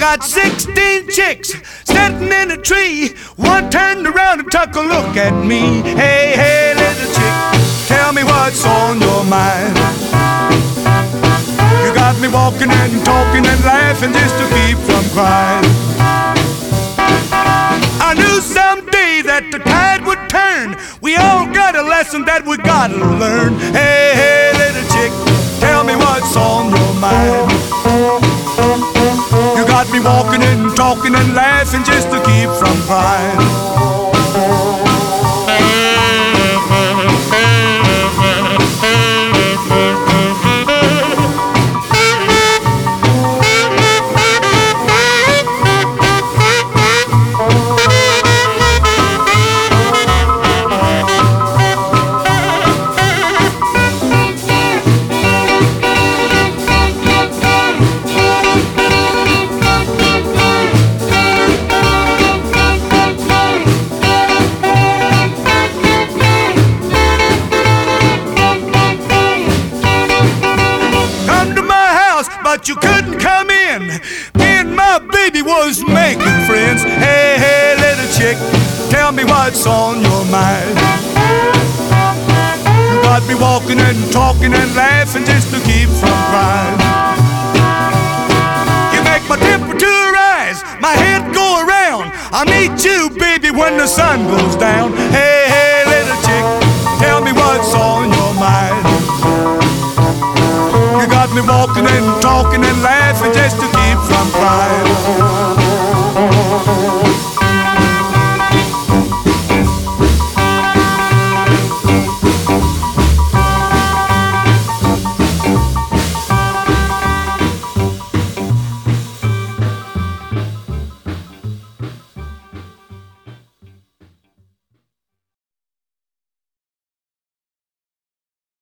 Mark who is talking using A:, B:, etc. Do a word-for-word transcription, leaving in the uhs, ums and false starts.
A: got sixteen chicks sitting in a tree. One turned around and took a look at me. Hey, hey, little chick, tell me what's on your mind. You got me walking and talking and laughing just to keep from crying. I knew someday that the tide would turn. We all got a lesson that we gotta learn. Hey, hey, little chick, tell me what's on your mind. You got me walking and talking and laughing just to keep from crying. But you couldn't come in. Me and my baby was making friends. Hey, hey, little chick, tell me what's on your mind. You got me walking and talking and laughing just to keep from crying. You make my temperature rise, my head go around. I meet you, baby, when the sun goes down. Hey, hey, little chick, tell me what's on your mind. You got me walking and talking and laughing just to keep from crying.